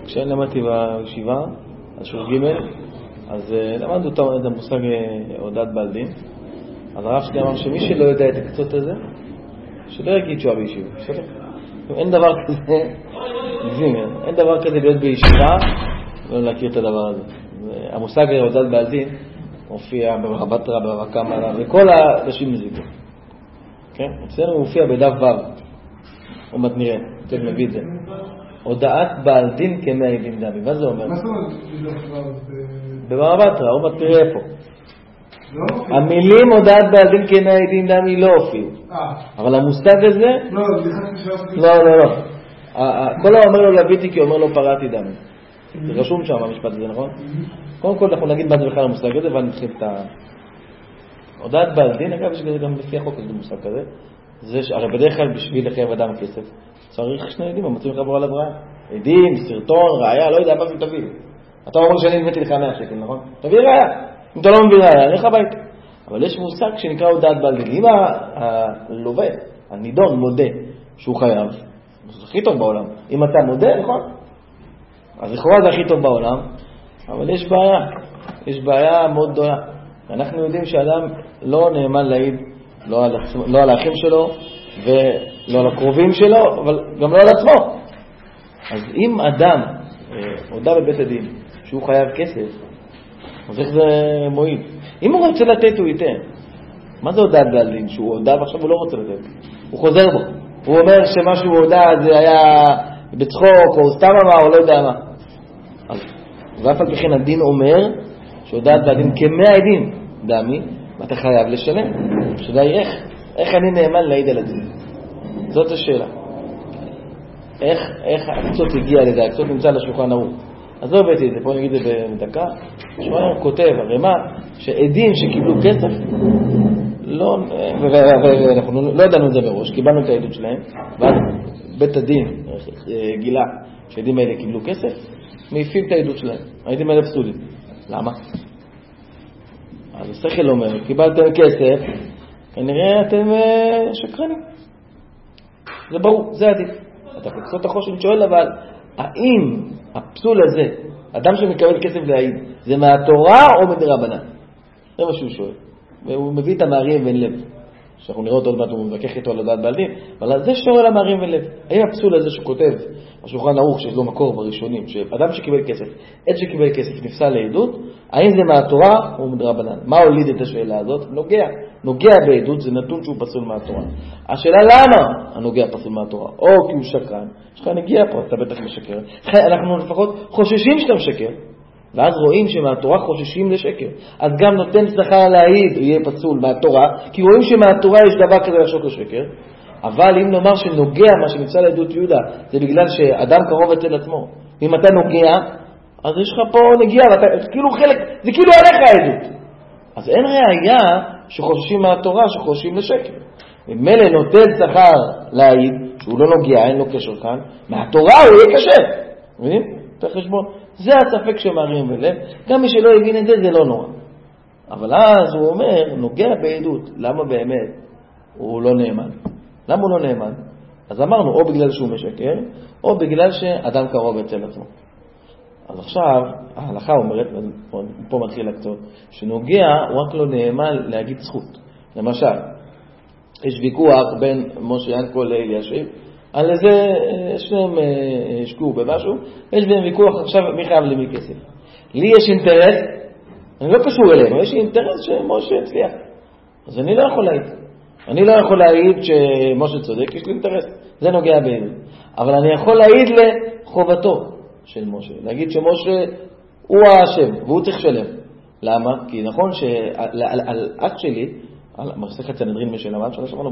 כשאני למדתי בישיבה, אז שור ג', אז למדנו את המושג הודעת בעל דין. אז הרב שלי אמר שמי שלא יודע את הקצות הזה, שלא יגיד שהוא בישיבה. אין דבר כזה, אין דבר כזה להיות בישיבה ולא להכיר את הדבר הזה. המושג הודעת בעל דין מופיע בבבא בתרא, בבבא קמא, וכל הראשים מזיקו. כן? אצלנו הוא מופיע בדף ו'. עוד מעט נראה, אתם מביא את זה. הודעת בעל דין כמאה עדים דמי. מה זה אומר? מה זאת אומרת בדף ו'? בבבא בתרא, עוד מעט תראה איפה. המילים הודעת בעל דין כמאה עדים דמי לא הופיעו. אבל המושג הזה... לא. כל האומר לו לביתי כי אומר לו פרעתי דמי. זה רשום שם המשפט הזה, נכון? קודם כל אנחנו נגיד מה זה בכלל המושג הזה, ואני נתחיל את הודעת בעל דין. אגב, יש גם לפי החוק הזה מושג כזה. הרי בדרך כלל בשביל לחייב אדם כסף צריך שני עדים, המצאים חברו על הבראה. עדים, סרטון, ראיה, לא יודע מה זה תביא. אתה אומר שאני נבאתי לך 100 שקל, נכון? תביא ראיה. אם אתה לא מביא ראיה, לך הביתה. אבל יש מושג שנקרא הודעת בעל דין. אם הלווה, הנידון, מודה שהוא חייב, זה הכי טוב בעולם. אם אתה מודה, נכון? אז לכאורה זה הכי טוב בעולם, אבל יש בעיה. יש בעיה מאוד גדולה. אנחנו יודעים שאדם לא נאמן להעיד לא על האחים שלו ולא על הקרובים שלו, אבל גם לא על עצמו. אז אם אדם הודע בבית הדין שהוא חייב כסף, אז איך זה מועיל? אם הוא רוצה לתת הוא ייתן. מה זה הודעת בעל דין? שהוא הודע ועכשיו הוא לא רוצה לתת, הוא חוזר בו, הוא אומר שמה שהוא הודע זה היה בצחוק או סתם אמר או לא יודע מה. אז ואף על פי כן הדין אומר שהודעת בעל דין כמאה עדים דמי, ואתה חייב לשלם. השאלה היא איך אני נאמן להעיד על הדין? זאת השאלה. איך הקצות הגיע לזה? הקצות נמצא לשולחן ערוך. אז לא הבאתי את זה, פה נגיד את זה בדקה. שולחן ערוך כותב, הרי מה? שעדים שקיבלו כסף, ואנחנו לא ידענו את זה בראש, קיבלנו את העדות שלהם, ואז בית הדין גילה שהעדים האלה קיבלו כסף, מעיפים את העדות שלהם. העדים האלה פסולים. למה? אז השכל אומר, קיבלתם כסף, כנראה אתם שקרנים. זה ברור, זה עדיף. אתה קצות החושן שואל, אבל האם הפסול הזה, אדם שמקבל כסף להעיד, זה מהתורה או מדרבנן? זה מה שהוא שואל. והוא מביא את המערים ואין לב. שאנחנו נראה אותו עוד מעט, הוא מבקח איתו על הודעת בעל דין, אבל זה שואל המערים ואין לב. האם הפסול הזה שכותב, השולחן ערוך שיש לו מקור בראשונים, שאדם שקיבל כסף, עד שקיבל כסף נפסל לעדות, האם זה מהתורה או מדרבנן? מה הוליד את השאלה הזאת? נוגע בעדות, זה נתון שהוא פסול מהתורה. השאלה למה הנוגע פסול מהתורה? או כי הוא שקרן, שלך נגיע פה, אתה בטח משקר. אנחנו לפחות חוששים שאתה משקר, ואז רואים שמהתורה חוששים לשקר. אז גם נותן שכר להעיד יהיה פסול מהתורה, כי רואים שמהתורה יש דבר כזה לשוק לשקר. אבל אם נאמר שנוגע מה שנמצא לעדות יהודה, זה בגלל שאדם קרוב אצל עצמו. אם אתה נוגע, אז יש לך פה נגיע, ואתה כאילו חלק, זה כאילו עליך העדות. אז אין ראיה שחוששים מהתורה, שחוששים לשקר. ומלא נותן שכר להעיד, שהוא לא נוגע, אין לו קשר כאן, מהתורה הוא יהיה קשר. מבינים? את החשבון. זה הספק שמערים ולב. גם מי שלא הבין את זה, זה לא נורא. אבל אז הוא אומר, נוגע בעדות. למה באמת הוא לא נאמן? למה הוא לא נאמן? אז אמרנו, או בגלל שהוא משקר, או בגלל שאדם קרוב אצל עצמו. אז עכשיו, ההלכה אומרת, פה מתחיל לקצות, שנוגע הוא רק לא נאמן להגיד זכות. למשל, יש ויכוח בין משה ינקו לאלישיב, על איזה שניהם השקעו במשהו, יש בהם ויכוח עכשיו מי חייב למי כסף. לי יש אינטרס, אני לא קשור אלינו, יש אינטרס שמשה הצליח. אז אני לא יכול להעיד. אני לא יכול להעיד שמשה צודק, יש לי אינטרס. זה נוגע בעדות. אבל אני יכול להעיד לחובתו של משה. להגיד שמשה הוא האשם, והוא צריך לשלם. למה? כי נכון שעל אח שלי, על מסכת סנהדרין משלמד,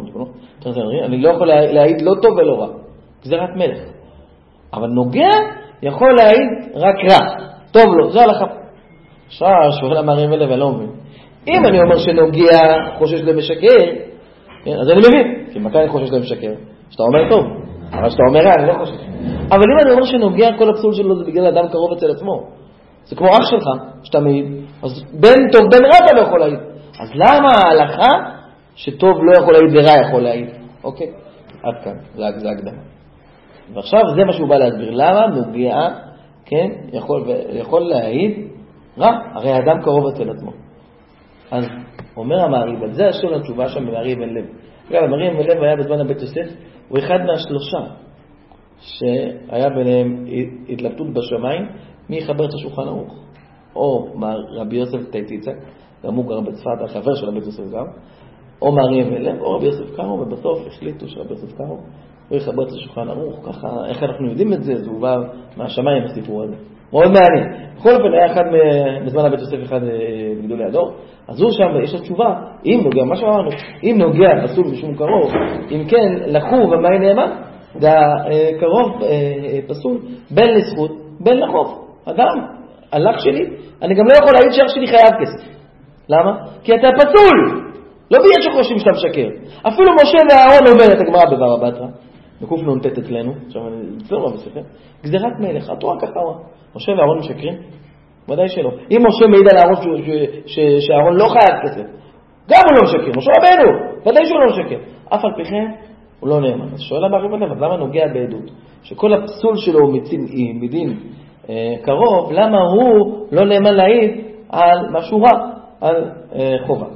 אני לא יכול להעיד לא טוב ולא רע. זה רק מלך. אבל נוגע יכול להעיד רק רע. טוב לו, זה הלכה. עכשיו, שואל המערים אלה ולא מבין. אם אני אומר שנוגע חושש למשקר, אז אני מבין. כי מתי אני חושש למשקר? שאתה אומר טוב. אבל שאתה אומר רע, אני לא חושש. אבל אם אני אומר שנוגע כל הפסול שלו זה בגלל אדם קרוב אצל עצמו. זה כמו אח שלך, שאתה מעיד. אז בין טוב, בין רע אתה לא יכול להעיד. אז למה ההלכה שטוב לא יכול להעיד ורע יכול להעיד? אוקיי, עד כאן, זה הקדמה. ועכשיו זה מה שהוא בא להסביר. למה נוגע כן, יכול להעיד רע, הרי האדם קרוב אצל עצמו. אז אומר המעריב, על זה השאול התשובה שם במעריב בן לב. אגב, מעריב בן לב היה בזמן הבית יוסף, הוא אחד מהשלושה שהיה ביניהם התלבטות בשמיים, מי יחבר את השולחן ערוך. או רבי יוסף טייציצה, גם הוא גר בצפת, החבר של הבית יוסף גם, או מעריב בן לב, או רבי יוסף קארו, ובסוף החליטו שרבי יוסף קארו הוא יחבר את השולחן ערוך. ככה, איך אנחנו יודעים את זה? זה הובא מהשמיים הסיפור הזה. מאוד מעניין. בכל אופן היה אחד בזמן הבית יוסף, אחד בגדולי הדור, אז הוא שם, יש לו תשובה, אם נוגע, מה שאמרנו, אם נוגע פסול משום קרוב, אם כן, לחוב ומה נאמן, זה קרוב פסול, בין לזכות, בין לחוב. אדם, הלך שלי, אני גם לא יכול להעיד שאח שלי חייב כסף. למה? כי אתה פסול. לא בגלל שחושבים שאתה משקר. אפילו משה ואהרון אומרת הגמרא בבבא בתרא, בקוף נ"ט אצלנו, עכשיו אני אצלו בספר, גזירת מלך, התורה ככה אמרה. משה ואהרון משקרים? ודאי שלא. אם משה מעיד על אהרון שאהרון לא חייב כסף, גם הוא לא משקר. משה רבנו, ודאי שהוא לא משקר. אף על פי כן, הוא לא נאמן. אז שואל המעריב בן לב, אז למה נוגע בעדות? שכל הפסול שלו הוא מדין קרוב, למה הוא לא נאמן להעיד על משהו רע, על חובה?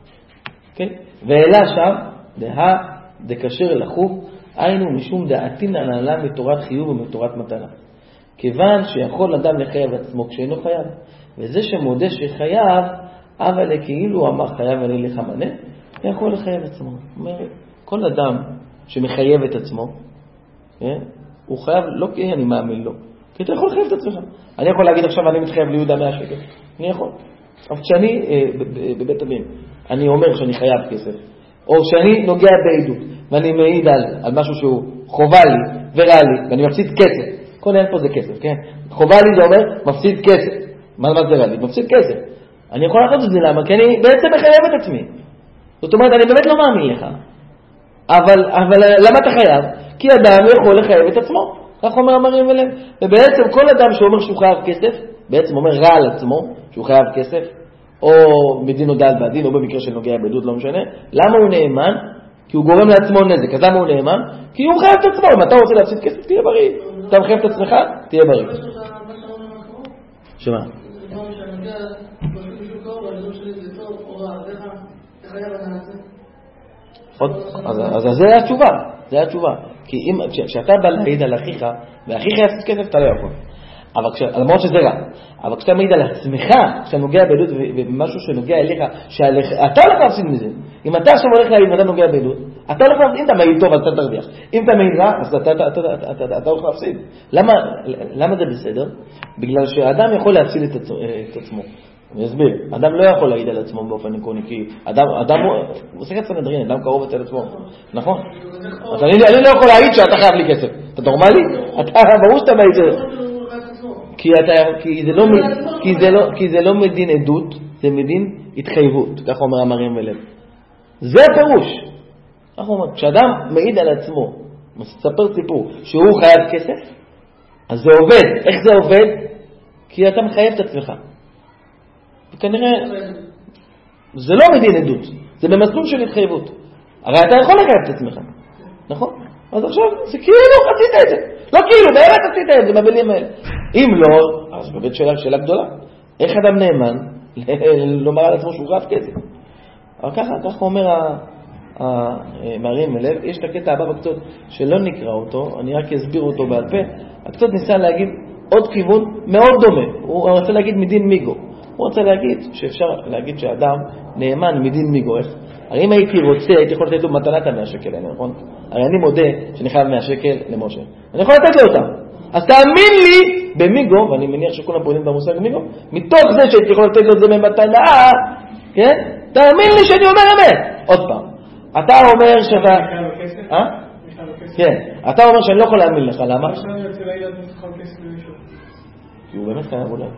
ואלה שם, דקשר לחוב, היינו משום דעתין הנעלה מתורת חיוב ומתורת מתנה. כיוון שיכול אדם לחייב עצמו כשאינו חייב, וזה שמודה שחייב, אבל כאילו אמר חייב אני לך מנה, יכול לחייב עצמו. אומר, כל אדם שמחייב את עצמו, הוא חייב לא כי אני מאמין לו, כי אתה יכול לחייב את עצמך. אני יכול להגיד עכשיו אני מתחייב ליהודה 100 שקל, אני יכול. אבל כשאני בבית הדין, אני אומר שאני חייב כסף, או שאני נוגע בעדות, ואני מעיד על משהו שהוא חובה לי ורע לי, ואני מפסיד כסף. כל העניין פה זה כסף, כן? חובה לי זה אומר, מפסיד כסף. מה זה רע לי? מפסיד כסף. אני יכול לעשות את זה, למה? כי אני בעצם מחייב את עצמי. זאת אומרת, אני באמת לא מאמין לך. אבל למה אתה חייב? כי אדם יכול לחייב את עצמו. כך אומר המעריב בן לב. ובעצם כל אדם שאומר שהוא חייב כסף, בעצם אומר רע על עצמו, שהוא חייב כסף, או מדין או דעת בעדין, או במקרה של נוגע בעדות, לא משנה. למה הוא נאמן? כי הוא גורם לעצמו נזק. אז למה הוא נאמן? כי הוא חייב את עצמו. אם אתה רוצה להפסיד כסף, תהיה בריא. אתה מחייב את עצמך, תהיה בריא. שמה? אז זה התשובה. זה התשובה. כי כשאתה בא להעיד על אחיך, ואחיך יפסיד כסף, אתה לא יכול. למרות שזה רע. אבל כשאתה מעיד על עצמך, כשאתה נוגע בעדות ומשהו שנוגע אליך, אתה הולך להפסיד מזה. אם אתה עכשיו הולך להעיד ואתה נוגע בעדות, אתה הולך להפסיד. אם אתה מעיד טוב, אז אתה תרוויח. אם אתה מעיד רע, אז אתה הולך להפסיד. למה זה בסדר? בגלל שהאדם יכול להפסיד את עצמו. אני אסביר. אדם לא יכול להעיד על עצמו באופן עקרוני, כי אדם הוא עושה את סנהדרין, אדם קרוב אצל עצמו. נכון? אז אני לא יכול להעיד שאתה חייב לי כסף. אתה נורמלי? ברור שאתה מעיד זה. כי זה לא מדין עדות, זה מדין התחייבות, כך אומר המעריב בן לב. זה הפירוש. אנחנו אומרים, כשאדם מעיד על עצמו, מספר סיפור שהוא חייב כסף, אז זה עובד. איך זה עובד? כי אתה מחייב את עצמך. וכנראה זה לא מדין עדות, זה במסלול של התחייבות. הרי אתה יכול לחייב את עצמך, נכון? אז עכשיו זה כאילו עשית את זה. לא כאילו, באמת עשית את זה במילים האלה. אם לא, אז באמת שאלה גדולה. איך אדם נאמן לומר על עצמו שהוא חייב כסף? אבל ככה אומר המעריב בן לב. יש את הקטע הבא בקצות שלא נקרא אותו, אני רק אסביר אותו בעל פה. הקצות ניסה להגיד עוד כיוון מאוד דומה. הוא רוצה להגיד מדין מיגו. הוא רוצה להגיד שאפשר להגיד שאדם נאמן מדין מיגו. הרי אם הייתי רוצה, הייתי יכול לתת לו מתנת 100 שקל, נכון? הרי אני מודה שאני חייב 100 שקל למשה. אני יכול לתת לו אותם. אז תאמין לי במיגו, ואני מניח שכולם פועלים במושג מיגו, מתוך זה שהייתי יכול לתת לו את זה במתנה, כן? תאמין לי שאני אומר אמת. עוד פעם. אתה אומר שאתה... כן. אתה אומר שאני לא יכול להאמין לך, למה? כי הוא באמת חייב אולי.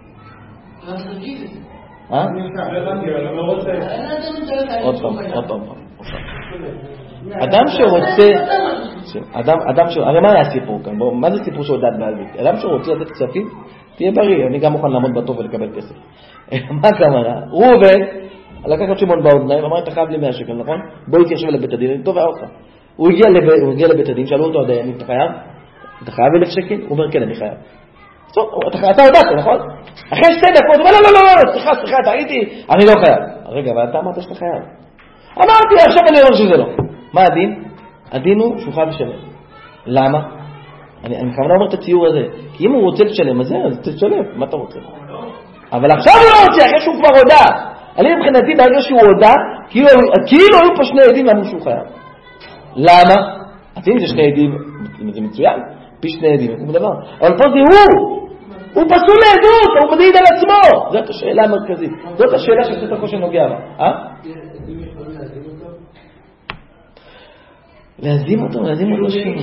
עוד פעם. אדם שרוצה, הרי מה היה הסיפור כאן? מה זה סיפור שעודד בעלבית? אדם שרוצה לתת כספים, תהיה בריא, אני גם מוכן לעמוד בטוב ולקבל כסף. מה כמרה? ראובן לקח את שמעון באוזניים, אמר אתה חייב לי 100 שקל, נכון? בוא יתיישב לבית הדין, אני תובע אותך. הוא הגיע לבית הדין, שאלו אותו הדיינים, אתה חייב 1,000 שקל? הוא אומר כן, אני חייב. טוב, אתה יודעת, נכון? אחרי 2 דקות, הוא אומר, לא, סליחה, טעיתי, אני לא חייב. רגע, אבל אתה אמרת שאתה חייב. אמרתי, עכשיו אני אומר שזה לא. מה הדין? הדין הוא שהוא חייב לשלם. למה? אני כמובן אומר את הציור הזה, כי אם הוא רוצה לשלם, אז תשלם, מה אתה רוצה? אבל עכשיו הוא לא רוצה, אחרי שהוא כבר הודע. אני מבחינתי ברגע שהוא הודע, כאילו היו פה 2 עדים ואמרו שהוא חייב. למה? אז אם זה 2 עדים, זה מצוין, פי 2 עדים, זה דבר. אבל פה זה הוא פסול לעדות, הוא מדעיד על עצמו. זאת השאלה המרכזית. זאת השאלה שעשית הכושר נוגע בה. להזים אותו שני.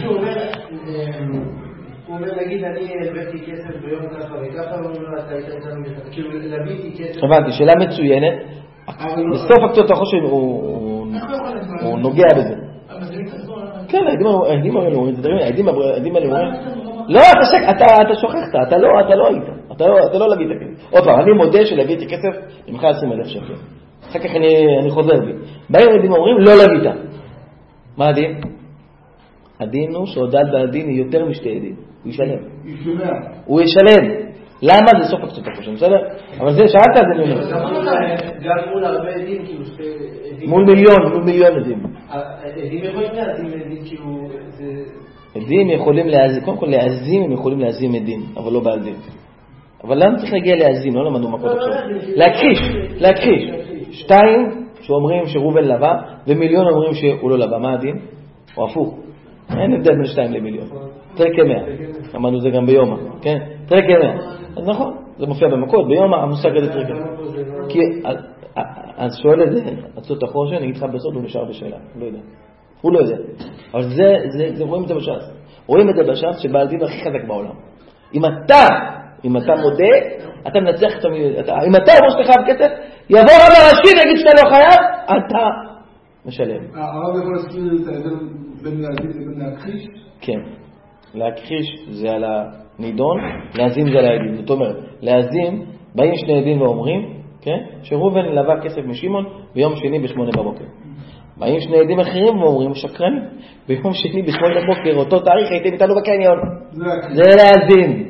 הוא אומר, נגיד, אני הבאתי כסף ביום ככה וככה, הוא אומר, אתה היית איתנו בכלל. כאילו, להביתי כסף. הבנתי, שאלה מצוינת. בסוף הקצות החושר הוא נוגע בזה. כן, העדים האלה אומרים, העדים האלה אומרים, לא, אתה שוכחת, אתה לא היית, אתה לא לווית כסף. עוד פעם, אני מודה שלוויתי כסף ממך 20,000 שקל. אחר כך אני חוזר בי. באים העדים אומרים, לא לווית. מה הדין? הדין הוא שהודעת בעדין היא יותר מ2 עדים. הוא ישלם. הוא ישלם. למה? זה סוף הקצות החושר, בסדר? אבל זה שאלת, זה לא אומר. גם מול הרבה עדים, כאילו, מול מיליון עדים. עדים יכולים להזים עדים, כאילו, עדים יכולים להזים, קודם כל להזים הם יכולים להזים עדים, אבל לא בעדים. אבל למה צריך להגיע להזים? לא למדנו מכות עכשיו. להכחיש. 2 שאומרים שראובן לווה, ומיליון אומרים שהוא לא לווה. מה הדין? או הפוך. אין הבדל בין 2 למיליון. תראה 100. אמרנו זה גם ביומא, כן? תראה 100. אז נכון, זה מופיע במכות, ביומא המושג הזה תראה 100. אז שואל את זה, עצות החושן, אני אגיד לך בסוד, הוא נשאר בשאלה. הוא לא יודע. אבל זה רואים את זה בש"ס. רואים את זה בש"ס שבעל דין הכי חזק בעולם. אם אתה מודה, אתה מנצח את המילה. אם אתה אומר שאתה חייב כסף, יבוא רב הראשי ויגיד שאתה לא חייב, אתה משלם. הרב יכול להזכיר את ההבדל בין להזים לבין להכחיש? כן. להכחיש זה על הנידון, להזים זה על העדים. זאת אומרת, להזים, באים 2 עדים ואומרים, כן? שראובן לווה כסף משמעון ביום שני ב8 בבוקר. באים 2 עדים אחרים ואומרים, שקרנים, ביום שני ב8 בבוקר, אותו תאריך הייתם איתנו בקניון. זה להזים.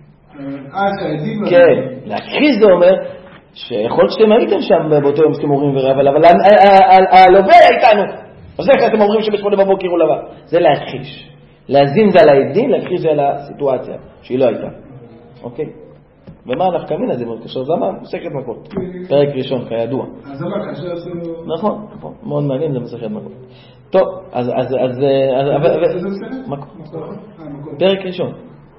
כן, להכחיש זה אומר שיכול להיות שאתם הייתם שם באותו יום שאתם אומרים ורב, אבל הלווה איתנו. אז איך אתם אומרים שב8 בבוקר הוא לווה? זה להכחיש. להזים זה על העדים, להכחיש זה על הסיטואציה שהיא לא הייתה. אוקיי? ומה הנפקא מינה זה מאוד קשר? למה? מסכת מכות. פרק ראשון, כידוע. אז למה כאשר עשינו... נכון, מאוד מעניין, זה מסכת מכות. טוב, אז... פרק ראשון.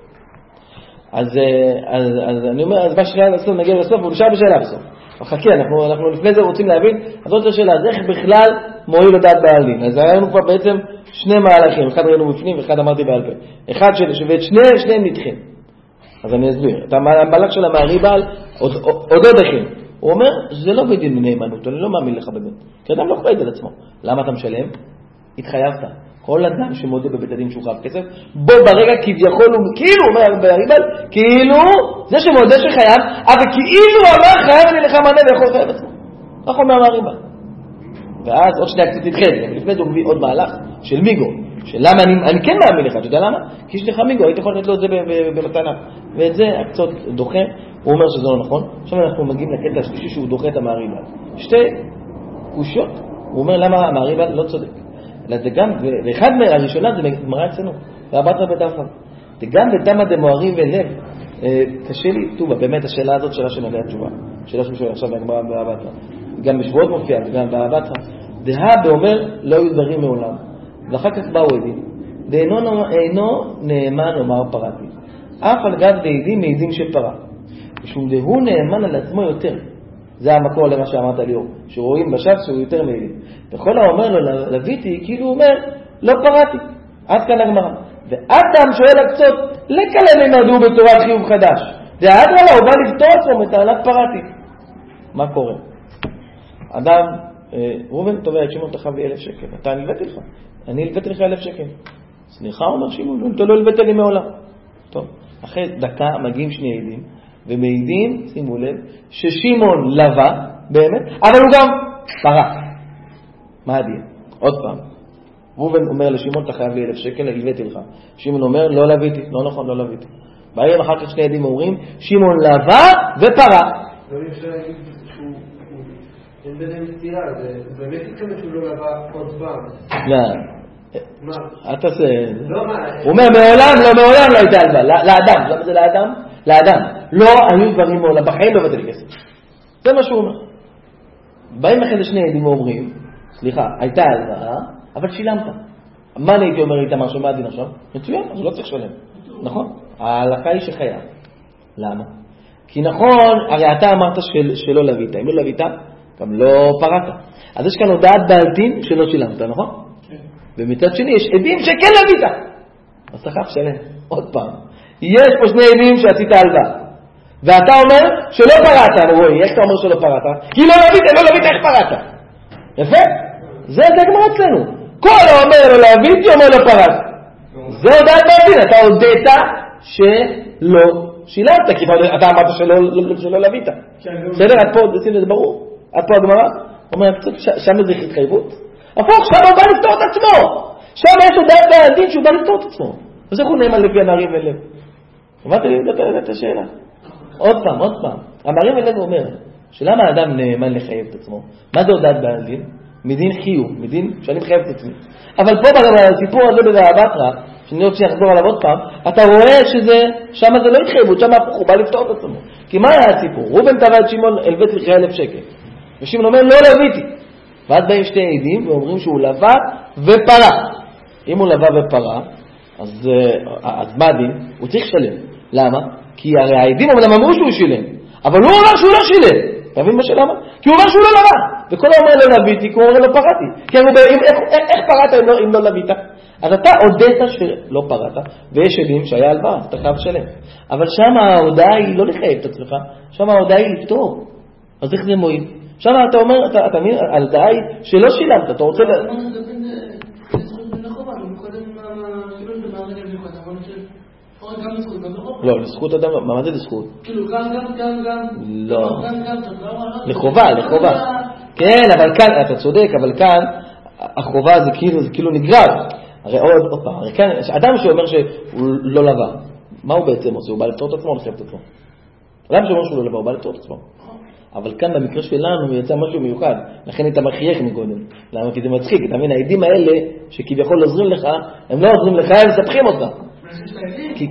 אז אני אומר, אז מה שאלה בסוף, נגיע לסוף, הוא נשאר בשאלה בסוף. חכה, אנחנו לפני זה רוצים להבין, אז זאת השאלה, אז איך בכלל מועיל לדעת בעל דין? אז היינו כבר בעצם 2 מהלכים, אחד ראינו בפנים ואחד אמרתי בעל פה. אחד ואת שניהם נדחים. אז אני אסביר. את המהלך של המעריבל עוד הכין. הוא אומר, זה לא בדין מנאמנות, אני לא מאמין לך בדין. כי אדם לא חייב על עצמו. למה אתה משלם? התחייבת. כל אדם שמודה בבית הדין שהוא חייב כסף, בו ברגע כביכול הוא כאילו אומר בעריבל, כאילו זה שמודה שחייב, אבל כאילו אמר חייב אני לך מנה ויכול חייב עצמו. כך אומר בעריבל. ואז עוד 2 קצת תתחד, לפני זה הוא מביא עוד מהלך של מיגו, שלמה אני כן מאמין לך, אתה יודע למה? כי יש לך מיגו, היית יכול לתת לו את זה במתנה. ואת זה הקצות דוחה, הוא אומר שזה לא נכון. עכשיו אנחנו מגיעים לקטע השלישי שהוא דוחה את המעריבל. 2 קושיות, הוא אומר למה המעריבל לא צודק. זה גם, ואחד מהראשונה זה גמרא אצלנו, והבטרה בדפה. זה גם בתמה דמוהרים ולב, קשה לי, טובה, באמת השאלה הזאת שאלה שנדע התשובה. שאלה שהוא שואל עכשיו בגמרא בהבטרה. גם בשבועות מופיע, וגם בהבטרה. דהה באומר לא היו דברים מעולם. ואחר כך באו עדים. אינו נאמן לומר פרעתי. אף על גב דעדים מעידים שפרע. משום דהוא נאמן על עצמו יותר. זה המקור למה שאמרת ליאור, שרואים בש"ס שהוא יותר מעידים. וכל האומר לו לוויתי, כאילו הוא אומר, לא פרעתי. עד כאן הגמרא. ואדם שואל הקצות, לקלם ינרדו בתורת חיוב חדש. דאדרלה, הוא בא לפתור עצמו מטענת פרעתי. מה קורה? אדם, ראובן תובע את שמעון תחב לי 1,000 שקל. אתה נלוויתי לך. אני נלוויתי לך 1,000 שקל. סליחה, אומר שמעון, אתה לא נלווית לי מעולם. טוב, אחרי דקה מגיעים 2 עדים, ומעידים, שימו לב, ששמעון לווה, באמת, אבל הוא גם פרע. מה הדין? עוד פעם. ראובן אומר לשמעון, אתה חייב לי 1,000 שקל, נלוויתי לך. שמעון אומר, לא לוויתי. לא נכון, לא לוויתי. באים אחר כך שני עדים אומרים, שמעון לווה ופרה. לא אפשר להגיד שהוא אין ביניהם סתירה, זה באמת התכוון שהוא לא לווה עוד פעם. לא. מה? אל תעשה... לא, מה? הוא אומר, מעולם לא הייתה הלוואה. לאדם, למה זה לאדם? לאדם. לא היו דברים מעולם, בחיים לא בטל כסף. זה מה שהוא אומר. באים אחרי זה שני עדים ואומרים, סליחה, הייתה הלוואה, אבל שילמת. מה אני הייתי אומר איתמר שמה הדין עכשיו? מצוין, אז לא צריך לשלם. נכון? ההלכה היא שחייב. למה? כי נכון, הרי אתה אמרת שלא לווית. אם לא לווית, גם לא פרעת. אז יש כאן הודעת בעל דין שלא שילמת, נכון? ומצד שני יש עדים שכן לווית. אז אתה חייב לשלם. עוד פעם. יש פה שני עדים שעשית הלוואה. ואתה אומר שלא פרעת. רואי, איך אתה אומר שלא פרעת? כי לא לווית, איך פרעת? יפה? זה הגמרא אצלנו. כל האומר לא להביתי, אומר לא פרעת. זה הודעת בעל דין. אתה הודעת שלא שילמת, כי אתה אמרת שלא לווית. בסדר? עד פה, זה ברור. עד פה הגמרא אומר, שם זה התחייבות. הפוך, שם הוא בא לפתור את עצמו. שם יש הודעת בעל דין שהוא בא לפתור את עצמו. אז איך הוא נאמן לפי הנערים ולב? אמרת לי את השאלה. עוד פעם. המערים ולב אומר, שלמה האדם נאמן לחייב את עצמו? מה זה הודעת בעל דין? מדין חיוב, מדין שאני מחייב את עצמי. אבל פה בסיפור הזה בבאבטרה, שאני רוצה לחזור עליו עוד פעם, אתה רואה ששם זה לא התחייבות, שם הוא בא לפתור את עצמו. כי מה היה הסיפור? רובן תבע את שמעון הלווית לך 1,000 שקל. ושמעון אומר, לא לוויתי. ואז באים שתי עדים ואומרים שהוא לווה ופרה. אם הוא לווה ופרה, אז מה הדין? הוא צריך לשלם. למה? כי הרי העדים אמרו שהוא שילם. אבל הוא אומר שהוא לא שילם. אתה מבין מה שלמה? כי הוא אומר שהוא לא לווה. וכל אומר לא לוויתי, כי הוא אומר לא פרעתי. כי איך פרעת אם לא לווית? אז אתה הודעת שלא פרעת, ויש עדים שהיה הלוואה, אתה חייב לשלם. אבל שם ההודעה היא לא לחייב את עצמך, שם ההודעה היא לפתור. אז איך זה מועיל? שם אתה אומר, אתה מבין, ההודעה היא שלא שילמת, אתה רוצה... לא, לזכות אדם, מה זה לזכות? כאילו גם לא. לחובה. כן, אבל כאן, אתה צודק, אבל כאן החובה זה כאילו נגרר. הרי עוד פעם, הרי כאן, אדם שאומר שהוא לא לווה, מה הוא בעצם עושה? הוא בא לפתור את עצמו או לחייב את עצמו? אדם שאומר שהוא לא לווה, הוא בא לפתור את עצמו. אבל כאן במקרה שלנו יצא משהו מיוחד, לכן אתה מחייך מקודם. למה? כי זה מצחיק, אתה מבין, העדים האלה שכביכול עוזרים לך, הם לא עוזרים לך, הם מספחים אותך. כי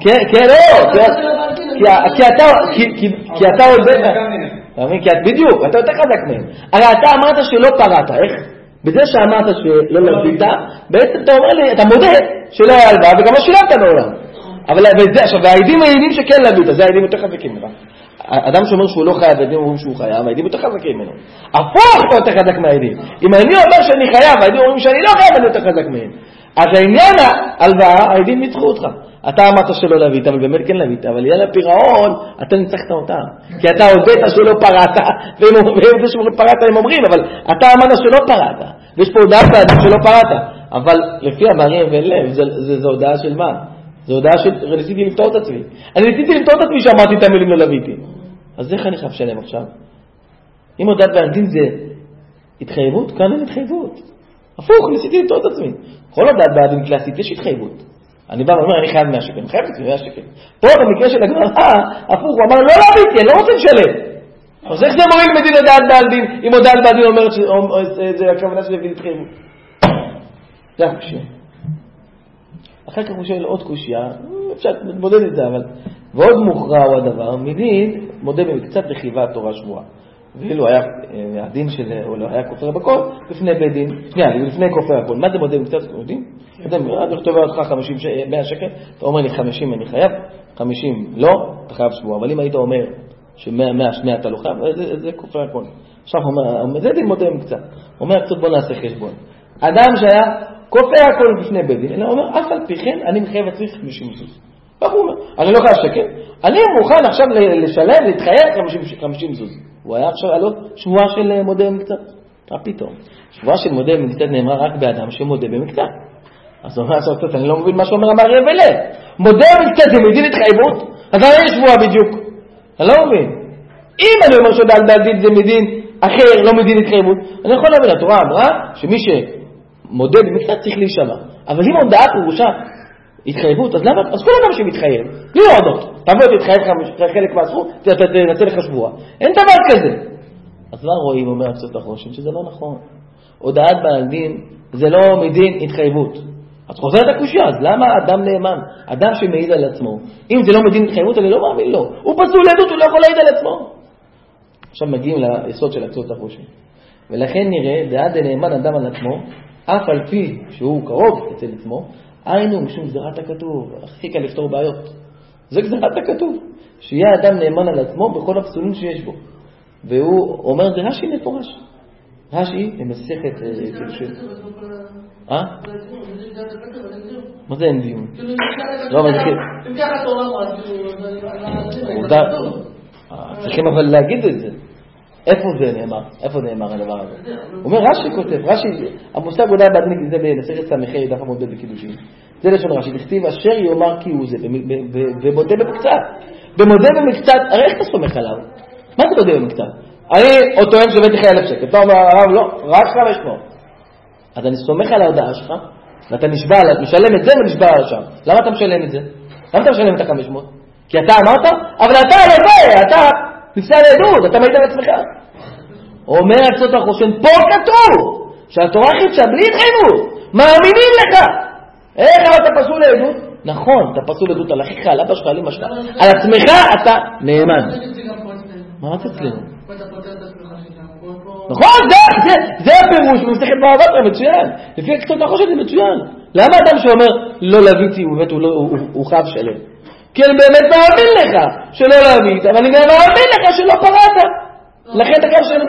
אתה הודעת, בדיוק, אתה יותר חזק מהם. הרי אתה אמרת שלא פרעת, איך? בזה שאמרת שלא לווית, בעצם אתה אומר לי, אתה מודה שלא היה הלוואה וגם לא שילמת מעולם. אבל העדים העדים שכן לווית, זה העדים יותר חזקים ממך. אדם שאומר שהוא לא חייב, העדים אומרים שהוא חייב, העדים יותר חזקים ממנו. הפוך אתה יותר חזק מהעדים. אם אני אומר שאני חייב, העדים אומרים שאני לא חייב, אני יותר חזק מהם. אז העניין ההלוואה, העדים ניצחו אותך. אתה אמרת שלא לווית, אבל באמת כן לווית, אבל יאללה פירעון, אתה ניצחת אותם. כי אתה הודעת שלא פרעת, והם זה שאומרים פרעת הם אומרים, אבל אתה אמרת שלא פרעת. ויש פה הודעה בעדים שלא פרעת. אבל לפי המערים ולב, זו הודעה של מה? זו הודעה של ניסיתי לפתור את עצמי. אני ניסיתי לפתור את עצמי שאמרתי את המילים לא לוויתי. אז איך אני חייב שלם עכשיו? אם הודעת בעדים זה התחייבות, כאן אין התחייבות. הפוך, ניסיתי לפתור את עצמי. כל הודעת בעדים קלאסית יש התחייבות. אני בא ואומר, אני חייב 100 שקל, אני חייב את 100 שקל. פה במקרה של הגמרא, הפוך, הוא אמר, לא לוויתי, אני לא רוצה לשלם. אז איך זה מועיל מדין הודעת בעל דין, אם הודעת בעל דין אומרת שזה הכוונה של הביא התחייבות. זה הקושיה. אחר כך הוא שואל עוד קושיה, אפשר להתמודד את זה, אבל... ועוד מוכרע הוא הדבר, מדין מודה במקצת רכיבה תורה שבועה. ואילו היה הדין של, או לא היה כופר בכל, לפני בית דין, לפני כופר הכל. מה זה מודה במקצת? אתם יודעים? אני כתוב לך 100 שקל, אתה אומר לי 50 אני חייב, 50 לא, אתה חייב שבוע. אבל אם היית אומר ש100 אתה לא חייב, זה כופר הכל. עכשיו זה דין מודה במקצת. אומר קצת בוא נעשה חשבון. אדם שהיה כופר הכל לפני בית דין, אלא אומר, אף על פי כן אני מחייב עצמי 50 זוז. איך הוא אומר? אני לא חייב שקל, אני מוכן עכשיו לשלם, להתחייב 50 זוז. הוא היה עכשיו עלות שבועה של מודה במקצת. מה פתאום? שבועה של מודה במקצת נאמרה רק באדם שמודה במקצת. אז הוא אומר עכשיו קצת, אני לא מבין מה שאומר המערב ולב. מודה במקצת זה מדין התחייבות? אז אני שבועה בדיוק. אני לא מבין. אם אני אומר שהודעת בעל דין זה מדין אחר, לא מדין התחייבות, אני יכול להבין, התורה אמרה שמי שמודה במקצת צריך להישמע. אבל אם הודעת פירושה התחייבות, אז למה? אז כל אדם שמתחייב, בלי הורדות, תבוא תתחייב חלק מהסכום, תנצל לך שבוע. אין דבר כזה. אז מה רואים, אומר הקצות החושן, שזה לא נכון. הודעת בעל דין, זה לא מדין התחייבות. אז חוזר את הקושיה, אז למה אדם נאמן? אדם שמעיד על עצמו. אם זה לא מדין התחייבות, אני לא מאמין לו. הוא פסול עדות, הוא לא יכול להעיד על עצמו. עכשיו מגיעים ליסוד של הקצות החושן. ולכן נראה, דעת נאמן אדם על עצמו, אף על פי שהוא קרוב אצל עצמו, היינו משום גזירת הכתוב, הכי קל לפתור בעיות. זה גזירת הכתוב, שיהיה אדם נאמן על עצמו בכל הפסולים שיש בו. והוא אומר, זה רש"י מפורש. רש"י במסכת מה זה אין דיון? לא, אבל צריכים אבל להגיד את זה. איפה זה נאמר? איפה נאמר הדבר הזה? הוא אומר, רש"י כותב, רש"י, המושג אולי בעדניק זה במסכת סמכי דף המודה בקידושין. זה לשון רש"י, תכתיב אשר יאמר כי הוא זה, ומודה במקצת. במודה במקצת, הרי איך אתה סומך עליו? מה זה מודה במקצת? אני או טוען שבאתי לך 1,000 שקל, אתה אומר, לא, רק 500. אז אני סומך על ההודעה שלך, ואתה נשבע עליו, משלם את זה ונשבע על השם. למה אתה משלם את זה? למה אתה משלם את ה-500? כי אתה אמרת, אבל אתה על זה, אתה נפסע לעדות, אתה מעיד על עצמך. אומר הקצות החושן, פה כתוב, שהתורה חידשה בלי התחייבות, מאמינים לך. איך אתה פסול לעדות? נכון, אתה פסול לעדות על אחיך, על אבא שלך, על אמא שלך. על עצמך אתה נאמן. מה אתה אצלנו? נכון, זה הפירוש, במסכת בבא, מצוין. לפי הקצות החושן זה מצוין. למה אדם שאומר לא לוויתי, הוא חייב שלם? כי אני באמת מאמין לך שלא להביא, אבל אני מאמין לך שלא פרעת. לכן אתה גם שלם.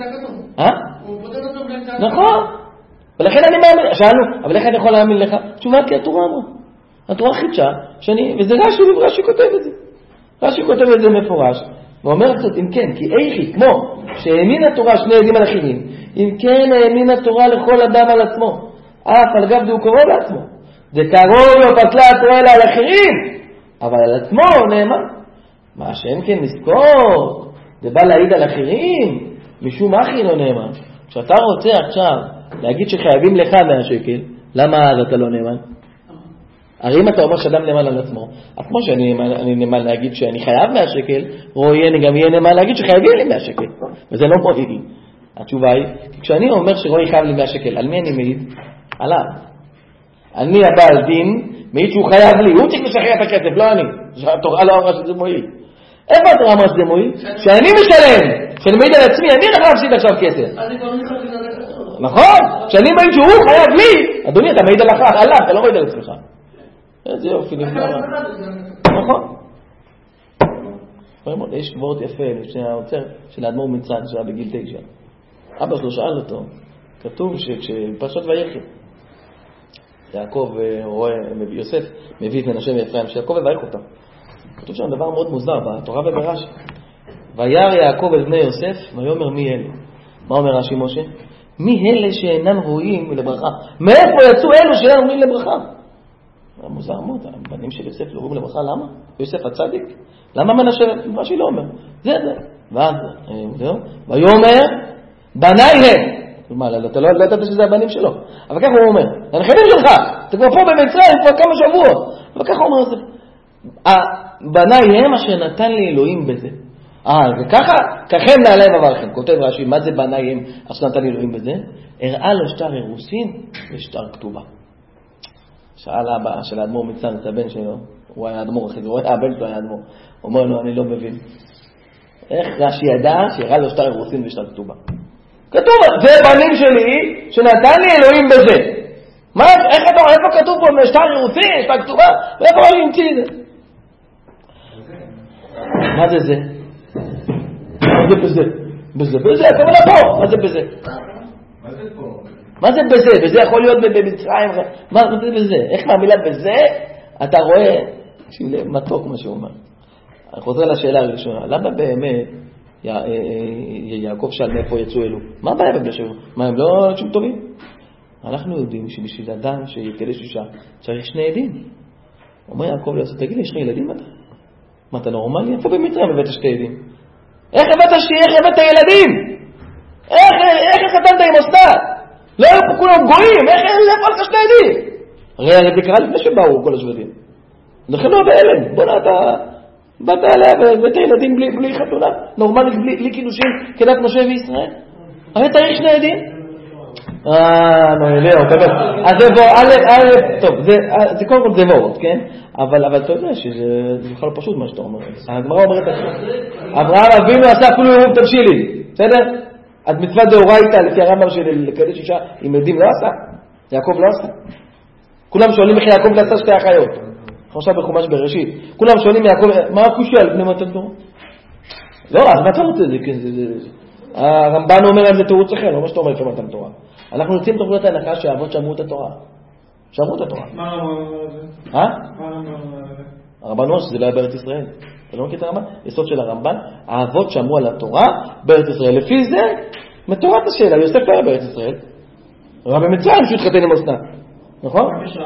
נכון. ולכן אני מאמין, שאלנו, אבל איך אני יכול להאמין לך? תשובה כי התורה אמרה. התורה חידשה, וזה רש"י כותב את זה. רש"י כותב את זה מפורש. ואומר קצת, אם כן, כי איכי, כמו שהאמין התורה שני עדים על אחרים, אם כן האמין התורה לכל אדם על עצמו, אף על גב דהו קרוב לעצמו. זה קרוב לא פסלה התורה אלא על אחרים, אבל על עצמו נאמן. מה שאין כן נזכור, זה בא להעיד על אחרים, משום אחי לא נאמן. כשאתה רוצה עכשיו להגיד שחייבים לך 100 שקל, למה אז אתה לא נאמן? הרי אם אתה אומר שאדם נאמן על עצמו, אז כמו שאני נאמן להגיד שאני חייב 100 שקל, רואי אני גם יהיה נאמן להגיד שחייבים לי 100 שקל. וזה לא מועיל. התשובה היא, כשאני אומר שרואי חייב לי 100 שקל, על מי אני מעיד? עליו. אני הבעל דין, מעיד שהוא חייב לי, הוא צריך לשחרר את הכסף, לא אני. התורה לא אמרה שזה מועיל. איפה התורה אמרה שזה מועיל? שאני משלם, שאני מעיד על עצמי, אני הולך להפסיד עכשיו כסף. נכון? כשאני מעיד שהוא חייב לי, אדוני, אתה מעיד עליו, אתה לא מעיד על עצמך. איזה יופי נפלא. נכון. יש כבוד יפה לפני העוצר של האדמו"ר מצד שהיה בגיל 9. אבא שלו שאל אותו, כתוב שפרשת ויחי יעקב רואה, יוסף מביא את מנשה ואפרים, שיעקב מברך אותם. כתוב שם דבר מאוד מוזר בתורה וברש"י. וירא יעקב אל בני יוסף ויאמר מי אלה? מה אומר רש"י משה? מי אלה שאינם ראויים לברכה? מאיפה יצאו אלו שאינם ראויים לברכה? מוזר מאוד, הבנים של יוסף לא ראויים לברכה, למה? יוסף הצדיק? למה מנשה? רש"י לא אומר. זה. ואז זהו. ויאמר בניי הם. כלומר, אתה לא ידעת שזה הבנים שלו. אבל ככה הוא אומר, הנכדים שלך, אתה כבר פה במצרים, כבר כמה שבועות. אבל ככה הוא אומר את זה. בניי הם אשר נתן לי אלוהים בזה. וככה, ככם נעליהם עברכם. כותב רש"י, מה זה בניי הם אשר נתן לי אלוהים בזה? הראה לו שטר אירוסין ושטר כתובה. שאל אבא של האדמו"ר מצד את הבן שלו, הוא היה אדמו"ר אחרי זה, הבן שלו היה אדמו"ר. הוא אומר לו, אני לא מבין. איך רש"י ידע שהראה לו שטר אירוסין ושטר כתובה? כתוב, זה בנים שלי שנתן לי אלוהים בזה. מה, איפה כתוב פה שטר אירוסין, שטר כתובה? ואיפה אני אמציא את זה? מה זה זה? מה זה בזה? בזה, אתה אומר פה, מה זה בזה? מה זה פה? מה זה בזה? בזה יכול להיות במצרים. מה זה בזה? איך מהמילה בזה אתה רואה מתוק מה שהוא אומר. אני חוזר לשאלה הראשונה. למה באמת יעקב שאל מאיפה יצאו אלו? מה הבעיה בבשרו? מה הם לא שום טובים? אנחנו יודעים שבשביל אדם שיקדש אישה צריך 2 עדים. אומר יעקב ליוסף, תגיד לי, יש לך ילדים אתה? מה אתה נורמלי? איפה במצרים הבאת 2 עדים? איך הבאת ילדים? איך חתנת עם אסתר? לא היו פה כולם גויים, איפה לך 2 עדים? הרי זה קרה לפני שבאו כל השבטים. לכן לא בהלם, בוא אתה באת עליה ובאת ילדים בלי חתונה, נורמלית, בלי קידושים, כדת משה וישראל. הרי צריך שני עדים. לא, באמת. אז זה בוא, טוב, זה קודם כל זה וורט, כן? אבל אתה יודע שזה בכלל פשוט מה שאתה אומר. הגמרא אומרת, אברהם אבינו עשה אפילו עירוב תבשילי, בסדר? אז מצוות דאורייתא לפי הרמב"ם של לקדש אישה עם עדים לא עשה, יעקב לא עשה. כולם שואלים איך יעקב נעשה שתי אחיות. עכשיו בחומש בראשית. כולם שואלים יעקב, מה הקושיה על פני מתן תורה? לא, אז מה אתה רוצה? הרמב"ן אומר על זה תירוץ אחר, לא מה שאתה אומר לפני מתן תורה. אנחנו יוצאים תוכניות ההנחה שהאבות שמרו את התורה. שמרו את התורה. מה הרמב"ן אומר על זה? מה הרמב"ן אומר על זה? הרמב"ן אומר שזה לא היה בארץ ישראל. אתה לא מכיר את הרמב"ן? יסוד של הרמב"ן, האבות שמרו על התורה בארץ ישראל. לפי זה, מתורת השאלה, יוסף לא היה בארץ ישראל. רבי מצרים שהוא התחתן עם אסנת. נכון?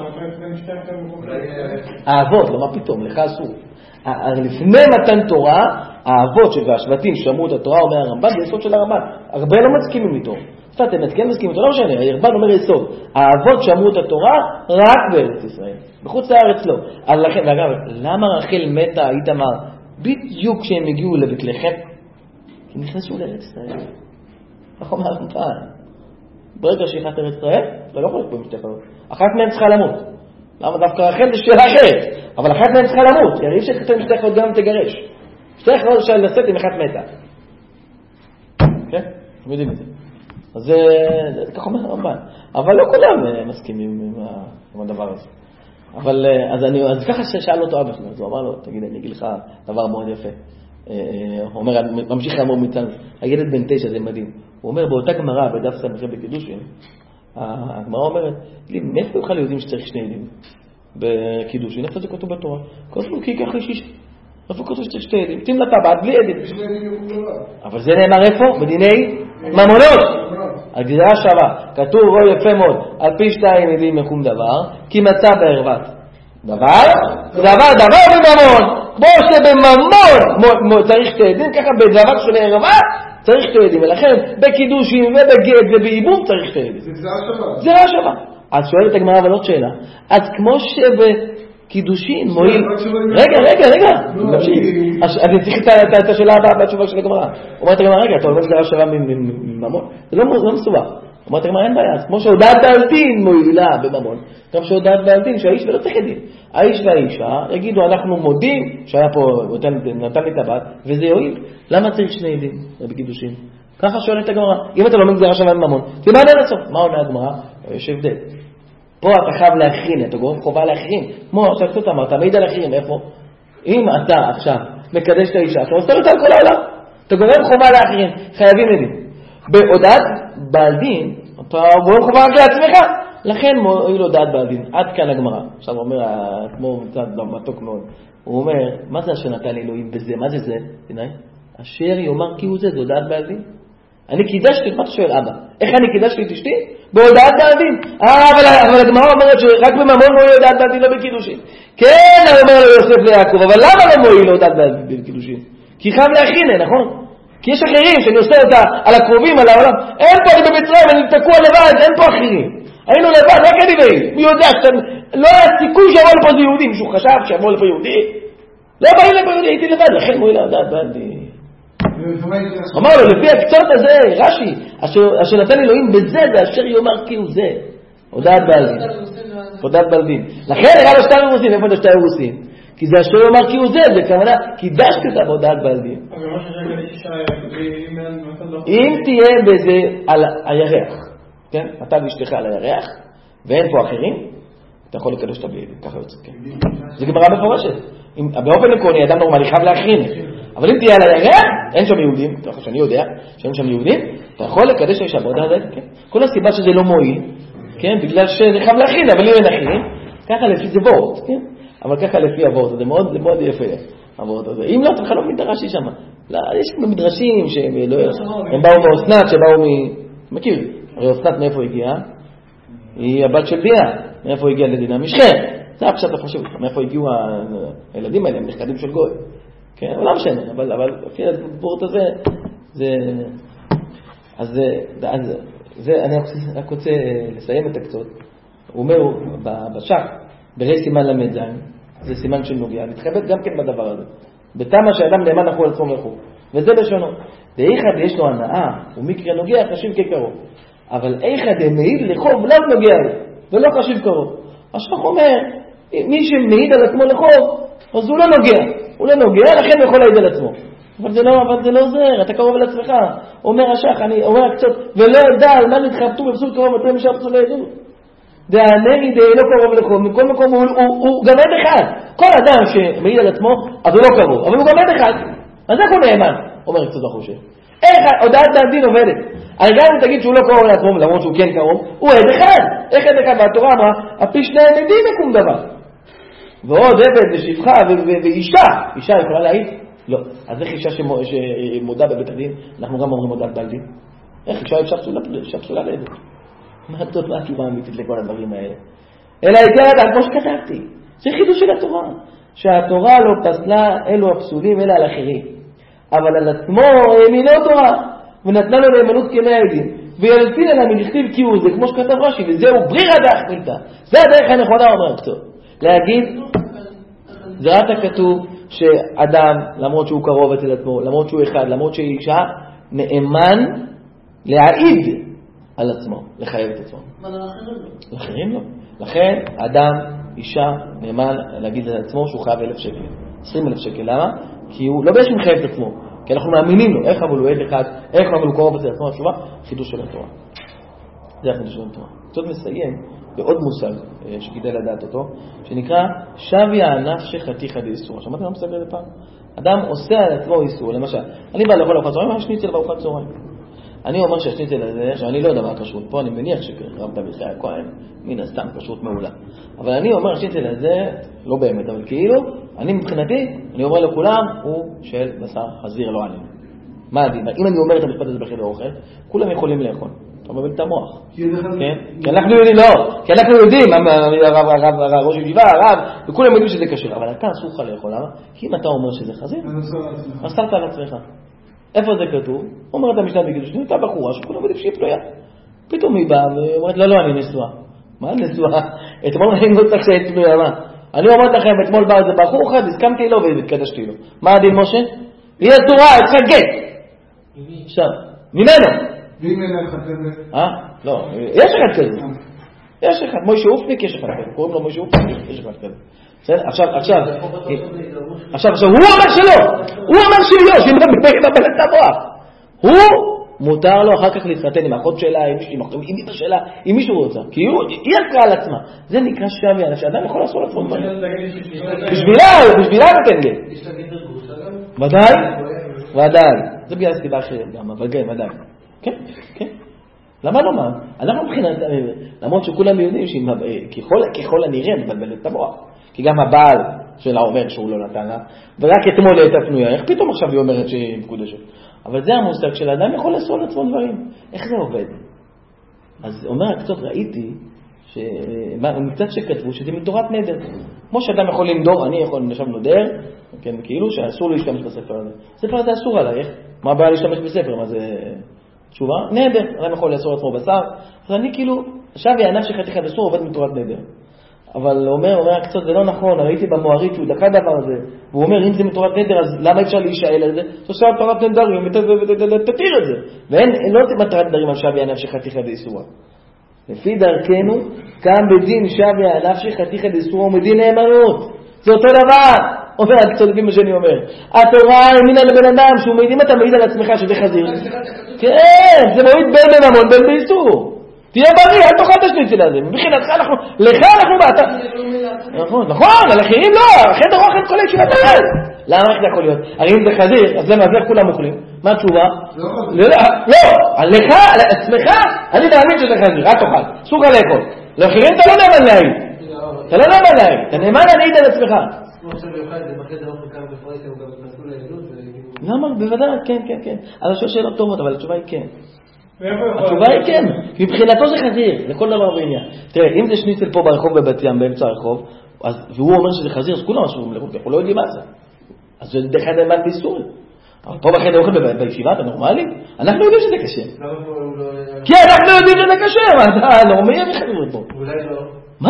האבות, לא מה פתאום, לך אסור. לפני מתן תורה, האבות והשבטים שמרו את התורה, אומר הרמב"ן, זה יסוד של הרמב"ן. הרבה לא מסכימים איתו. אתם כן מסכימים איתו, לא משנה, הרמב"ן אומר יסוד. האבות שמרו את התורה רק בארץ ישראל. בחוץ לארץ לא. אז לכן, ואגב, למה רחל מתה, איתמר, בדיוק כשהם הגיעו לבית לחם? כי נכנסו לארץ ישראל. איך אומר הרמב"ן? ברגע שהכנסת ארץ ישראל, אתה לא יכול לקבוע משתי חיות. אחת מהן צריכה למות. למה דווקא רחל זה שאלה אחרת? אבל אחת מהן צריכה למות. יריב שכתב משתי חיות גם תגרש. שתי חיות אפשר לצאת עם אחת מתה. כן? אתם יודעים את זה. אז זה כך אומר הרמב"ן. אבל לא כולם מסכימים עם הדבר הזה. אז ככה ששאל אותו אבא שלו, אז הוא אמר לו, תגיד, אני אגיד לך דבר מאוד יפה. הוא אומר, ממשיך לאמור מצד, הילד בן 9 זה מדהים. הוא אומר, באותה גמרא, בדף סמכי בקידושין, הגמרא אומרת, מאיפה יוכל ליהודים שצריך שני עדים בקידושין? איפה זה כתוב בתורה? כתוב כי ייקח לשישה. איפה כתוב שצריך שתי עדים? שים לטבעת בלי עדים. אבל זה נאמר איפה? בדיני ממונות. הגזרה שווה. כתוב רואי יפה מאוד, על פי 2 עדים יקום דבר, כי מצא בערוות. דבר בממון. כמו שבממון צריך שתי עדים, ככה בדבר של ערוות צריך שתי עדים. ולכן בקידושים ובגט ובייבום צריך שתי עדים. זה גזרה שווה. אז שואלת הגמרא אבל עוד שאלה. אז כמו קידושין, מועיל... רגע. אני צריך את השאלה הבאה בתשובה של הגמרא. אומרת הגמרא, רגע, אתה אומר גזרה שווה מממון? זה לא מסובך. אומרת הגמרא, אין בעיה. כמו שהודעת בעל דין מועילה בממון, גם שהודעת בעל דין שהאיש ולא צריך עדים. האיש והאישה יגידו, אנחנו מודים שהיה פה, נתן לי טבעת, וזה יועיל. למה צריך שני עדים בקידושין? ככה שואלת הגמרא. אם אתה לא אומר גזרה שווה מממון, זה מה נעצור? מה עונה הגמרא? יש הבדל. פה אתה חייב להכין, אתה גורם חובה להכין. כמו שעשו אמר, אתה מעיד על אחרים, איפה? אם אתה עכשיו מקדש את האישה, אתה עושה אותה על כל העולם. אתה גורם חובה לאחרים, חייבים עדים. בהודעת בעל דין, אתה גורם חובה רק לעצמך. לכן מועיל הודעת בעל דין. עד כאן הגמרא. עכשיו הוא אומר, כמו מצד מתוק מאוד. הוא אומר, מה זה אשר נתן אלוהים בזה? מה זה זה? תנאי? אשר יאמר כי הוא זה הודעת בעל דין. אני קידשתי, מה אתה שואל אבא? איך אני קידשתי את אשתי? בהודעת בעל דין. אבל הגמרא אומרת שרק בממון מועיל הודעת בעל דין, לא בקידושין. כן, אומר לו יוסף ליעקב, אבל למה לא מועיל הודעת בעל דין בקידושין? כי חייב להכין, נכון? כי יש אחרים שאני עושה אותה על הקרובים, על העולם. אין פה, אני במצרים, אני תקוע לבד, אין פה אחרים. היינו לבד, רק אני ואי. מי יודע, לא היה סיכוי שיבוא לפה זה יהודי, מישהו חשב שיבוא לפה יהודי. לא באים לפה יהודי, הייתי לבד, לכן מועיל הודעת בעל דין. אמר לו, לפי הקצות הזה, רש"י, אשר נתן אלוהים בזה, זה אשר יאמר כי הוא זה. הודעת בעל דין. הודעת בעל דין. לכן נראה לו 2 אירוסין, איפה זה 2 אירוסין? כי זה אשר יאמר כי הוא זה כמובן, קידשתי אותה בהודעת בעל דין. אם תהיה בזה על הירח, כן? אתה ואשתך על הירח, ואין פה אחרים, אתה יכול לקדש את הבעלים, ככה יוצא, כן. זה גמרא מפורשת. באופן עקרוני, אדם נורמלי חייב להכין. אבל אם תהיה על הירח, אין שם יהודים, ככה שאני יודע שאין שם יהודים, אתה יכול לקדש האישה בהודעת בעל דין, כן? כל הסיבה שזה לא מועיל, כן? בגלל שזה חייב להכין, אבל אם אין אחרים, ככה לפי זה וורט, כן? אבל ככה לפי הוורט, זה מאוד יפה, הוורט הזה. אם לא, אתה בכלל לא מבין את הרש"י שם. לא, יש מדרשים שהם באו מאוסנת, שבאו מכיר, הרי אוסנת מאיפה הגיעה? היא הבת של דיה, מאיפה הגיעה לדינה? משכם. זה הפשט הפשוט, מאיפה הגיעו הילדים האלה, המחקדים של גוי. כן, אבל לא משנה, אבל לפי הוורט הזה, אני רק רוצה לסיים את הקצות. הוא אומר בשק, ברי סימן למד זין, זה סימן של נוגע, מתחבט גם כן בדבר הזה. בתמה שאדם נאמן אחו על עצמו מלכו. וזה לשונו. ואיכא יש לו הנאה, ומקרה נוגע חשיב כקרוב. אבל איכא דמעיד לחוב לא נוגע לו, ולא חשיב קרוב. השך אומר, מי שמעיד על עצמו לחוב, אז הוא לא נוגע. הוא לא נוגע, לכן הוא יכול להעיד על עצמו. אבל זה לא עוזר, אתה קרוב על עצמך. אומר השך, אני אומר קצת, ולא ידע על מה נתחבטו בפסול קרוב, אתם משפצו לעדות. דענני די לא קרוב לחוב, מכל מקום הוא גם עד אחד. כל אדם שמעיד על עצמו, אז הוא לא קרוב, אבל הוא גם עד אחד. אז איך הוא נאמן? אומר קצת החושב. איך הודעת דין עובדת? הרי גם אם תגיד שהוא לא קרוב לעצמו, למרות שהוא כן קרוב, הוא עד אחד. איך עד אחד? והתורה אמרה, הפי שני עדים יקום דבר. ועוד עבד ושפחה ואישה. אישה יכולה להעיד? לא. אז איך אישה שמודה בבית הדין, אנחנו גם אומרים מודה בבית דין? איך אישה אישה פסולה לעדת? מה התשובה האמיתית לכל הדברים האלה? אלא עיקר כמו שכתבתי. זה חידוש של התורה. שהתורה לא פסלה אלו הפסולים אלא על אחרים. אבל על עצמו האמינו תורה. ונתנה לו נאמנות כמי העדים. וילפין עליו מלכתיב כי הוא זה כמו שכתב רש"י. וזהו ברירה דאחמילתא. זה הדרך הנכונה אומר קצת. להגיד, זה רק כתוב שאדם, למרות שהוא קרוב אצל עצמו, למרות שהוא אחד, למרות שהיא אישה, נאמן להעיד על עצמו, לחייב את עצמו. מה לאחרים לא? לאחרים לא. לכן, אדם, אישה, נאמן להגיד על עצמו שהוא חייב 1,000 שקל. 20,000 שקל. למה? כי הוא לא בעצם מחייב את עצמו. כי אנחנו מאמינים לו. איך אבל הוא עד אחד, איך אבל הוא קרוב אצל עצמו, התשובה, חידוש של התורה. זה החידוש של התורה. קצת מסיים בעוד מושג שכדאי לדעת אותו, שנקרא שביה נפשי חתיכא דאיסורא. שמעתם מה מסתכל על זה פעם? אדם עושה על עצמו איסור. למשל, אני בא לאכול ארוחת צהריים, מה שניצל בארוחת צהריים? אני אומר שהשניצל הזה, שאני לא יודע מה הכשרות פה, אני מניח שרב דוד חי הכהן, מן הסתם כשרות מעולה. אבל אני אומר שהשניצל הזה, לא באמת, אבל כאילו, אני מבחינתי, אני אומר לכולם, הוא של בשר חזיר, לא עלינו. מה הדין? אם אני אומר את המשפט הזה בחדר אוכל, כולם יכולים לאכול. אתה מבלבל את המוח. כן? כי אנחנו יודעים, לא. כי אנחנו יודעים, הרב, ראש ישיבה, הרב, וכולם יודעים שזה קשר. אבל אתה אסור לך לאכול, למה? כי אם אתה אומר שזה חזיר, אסרת על עצמך. איפה זה כתוב? אומרת המשנה בגידוש, אתה בחורה שכולם יודעים שהיא פלויה. פתאום היא באה ואומרת, לא, אני נשואה. מה נשואה? אתמול אני לא צריך שהיא פלויה, מה? אני אומרת לכם, אתמול בא איזה בחור אחד, הסכמתי לו והתקדשתי לו. מה הדין, משה? היא אסורה, אצלך גט. עכשיו, ממנו. ואם אין לך כזה? לא, יש אחד כזה. יש אחד, מוישה אופניק יש אחד כזה. קוראים לו מוישה אופניק, יש אחד כזה. עכשיו, הוא אומר שלא. הוא אומר שלא, שהיא מבלת את המוח. הוא מותר לו אחר כך להתחתן עם האחות שלה, עם אמא שלה, עם מישהו רוצה. כי היא אסרה על עצמה. זה נקרא שביה, שאדם יכול לעשות לעצמו דברים. בשבילה נותן גט. יש לה גדר גרושה גם? ודאי. זה בגלל סיבה אחרת גם, אבל כן, ודאי. כן, כן. למה לא מה? אנחנו מבחינת, למרות שכולם יודעים שככל הנראה מבלבל את המוח. כי גם הבעל שלה אומר שהוא לא נתן לה, ורק אתמול הייתה פנויה, איך פתאום עכשיו היא אומרת שהיא מקודשת? אבל זה המושג של האדם יכול לעשות לעצמו דברים. איך זה עובד? אז אומר קצת ראיתי, מצד שכתבו שזה מתורת נדר. כמו שאדם יכול לנדור, אני יכול לשם נודר, כן, כאילו שאסור להשתמש בספר הזה. הספר הזה אסור עלייך. מה הבעיה להשתמש בספר? מה זה תשובה? נדר. אדם יכול לאסור לעצמו בשר. אז אני כאילו, שביה הנפשי חתיכא דאיסורא עובד מתורת נדר. אבל אומר קצת זה לא נכון, ראיתי במוארית שהוא דקה דבר הזה, והוא אומר אם זה מתורת נדר אז למה אפשר להישאל על זה? תעשה תורת נדרים ותתיר את זה. ואין לא מטרת נדרים על שביה הנפשי חתיכא דאיסורא. לפי דרכנו, כאן בדין שביה הנפשי חתיכא דאיסורא ומדין נאמנות. זה אותו דבר. אומר קצת לפי מה שאני אומר. התורה האמינה לבן אדם שהוא מעיד, אם אתה מעיד על עצמך שזה חזיר. כן, זה מועיד בין ממון בין באיסור. תהיה בריא, אל תאכל את השניצל הזה. מבחינתך לך אנחנו באתה. נכון, על אחרים לא, אחרי דרוך את כל הישיבה תאכל. למה איך זה יכול להיות? הרי אם זה חזיר, אז למה זה כולם אוכלים? מה התשובה? לא, עליך, על עצמך, אני מאמין שזה חזיר, אל תאכל. סוג לאכול. לאחרים אתה לא נאמן להעיד. אתה לא נאמן להעיד, אתה נאמן להעיד על עצמך. למה? בוודאי, כן. אני חושב שאלות טובות, אבל התשובה היא כן. התשובה היא כן, מבחינתו זה חזיר, לכל דבר בעניין. תראה, אם זה שניצל פה ברחוב בבת ים, באמצע הרחוב, והוא אומר שזה חזיר, אז כולם אסורים לאכול, אנחנו לא יודעים מה זה. אז זה דרך נאמן באיסורים. אבל פה בחדר אוכל בישיבה, אתה נורמלי? אנחנו יודעים שזה קשה. כי אנחנו יודעים שזה קשה, מה אתה נורמלי בחדר פה. אולי לא. מה?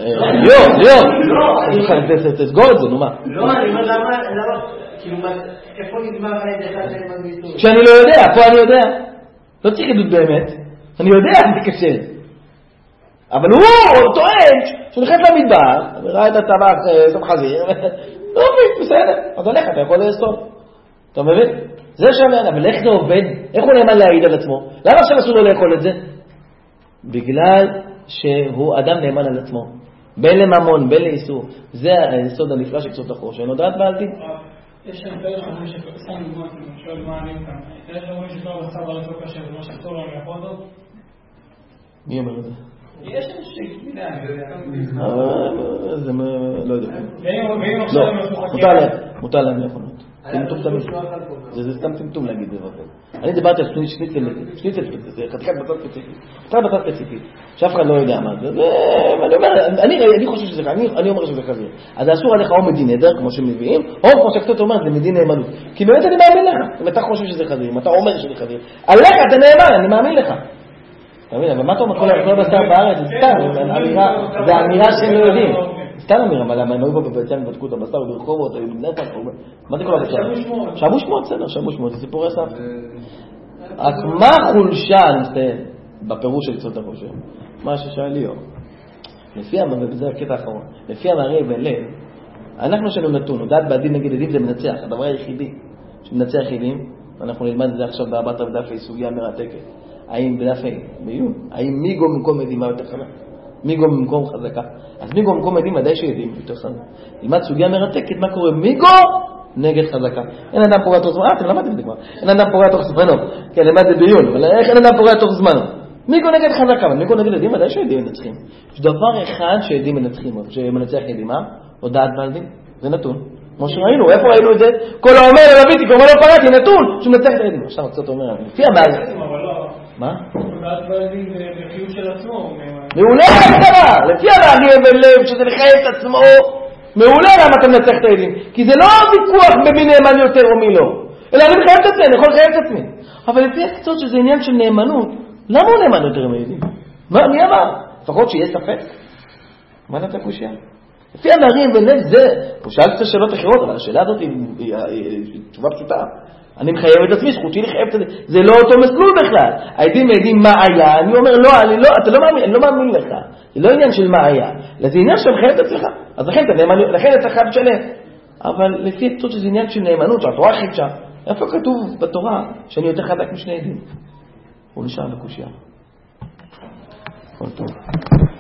תסגור את זה, נו מה? לא, אני אומר למה, כאילו, איפה נגמר העד אחד שאני מגביסות? כשאני לא יודע, פה אני יודע. לא צריך עדות באמת. אני יודע, זה קשה. אבל הוא טוען שהוא נכנס למדבר, ראה את הטבח, סוף חזיר, לא מבין, בסדר, אז הולך, אתה יכול לאסור. אתה מבין? זה שמן, אבל איך זה עובד? איך הוא נאמן להעיד על עצמו? למה עכשיו אסור לו לאכול את זה? בגלל שהוא אדם נאמן על עצמו. בין לממון, בין לאיסור. זה היסוד הנפלא של קצות החור, שאין הודעת בעל דין. יש שם כאלה שאומרים שסתם דוגמא, שואל מה עלים כאן. כאלה שאומרים שכבר בצד בארץ לא קשה, ומה שאסור להם לאכול אותו. מי אומר את זה? יש איזושהי מידה, זה לא יודע. ואם עכשיו מותר להם לאכול אותו. זה סתם טמטום להגיד דבר כזה. אני דיברתי על שניצל ספציפי, זה חתיכת בצד ספציפי. חתיכת בצד ספציפי, שאף אחד לא יודע מה זה. ואני אומר, אני חושב שזה, אני אומר שזה חזיר. אז אסור עליך או מדין נדר, כמו שמביאים, או כמו שקצת אומרת, זה מדין נאמנות. כי באמת אני מאמין לך, אם אתה חושב שזה חזיר, אם אתה אומר שזה חזיר. עליך אתה נאמן, אני מאמין לך. אתה מבין, אבל מה אתה אומר כל בשר בארץ? זה סתם, זה אמירה שהם לא יודעים. סתם אמירה, אבל הם היו פה בביצן, בדקו את הבשר ברחובות, היו בבני פח, מה זה כל הבשר? שבו שמות, בסדר, שבו שמות, זה סיפורי סבתא. רק מה חולשה, אני מסתיים, בפירוש של קצות החושר? מה ששאל ליאור. וזה הקטע האחרון, לפי המערי אבן לב, אנחנו שלנו נתון, הודעת בעדין נגד עדים זה מנצח, הדבר היחידי שמנצח עדים, אנחנו נלמד את זה עכשיו בהבאת בדף סוגיה מרתקת. האם בדף בעיון, האם מיגו במקום עדים מה יותר חזק? מיגו במקום חזקה. אז מיגו במקום עדים ודאי שעדים יותר חזק. ילמד סוגיה מרתקת, מה קורה? מיגו נגד חזקה. אין אדם פורע תוך זמנו, אתם למדתם את זה כבר. אין אדם פורע תוך זמנו. כן, למד את בעיון, אבל אין אדם פורע תוך זמנו. מיגו נגד חזקה, אבל מיגו נגד עדים ודאי שעדים מנצחים. יש דבר אחד שעדים מנצחים, שמנצח עדים, מה? הודעת בעל דין. זה נתון. כמו שראינו, איפה ראינו את זה? כל האומר לביתי, כמו לא פרעתי, נתון, שהוא מנצח את העדים. עכשיו קצת אומר, לפי המערכת. מה? הודעת בעל דין זה בחיוב של עצמו. מעולה ההגדרה, לפי המערי אבן לב, שזה לחייב את עצמו, מעולה למה אתה מנצח את העדים. כי זה לא ויכוח במי נאמן יותר או מי לא. אלא אני מחייב את עצמי, אני יכול לחייב את עצמי. אבל לפי הקצות שזה עניין של נאמנות, למה הוא נאמן יותר מעדים? מי אמר? לפחות שיהיה ספק. מה נתת קושיה? לפי המערי אבן לב זה, הוא שאל קצת שאלות אחרות, אבל השאלה הזאת היא תשובה פשוטה. אני מחייב את עצמי, זכותי לחייב את זה. זה לא אותו מסלול בכלל. העדים מעידים מה היה, אני אומר לא, אתה לא מאמין, אני לא מאמין לך. זה לא עניין של מה היה, זה עניין שאתה מחייב את עצמך. אז לכן אתה חייב לשלם. אבל לפי הקצות שזה עניין של נאמנות, שהתורה חידשה. איפה כתוב בתורה שאני יותר חזק משני עדים? הוא נשאר בקושיה. כל טוב.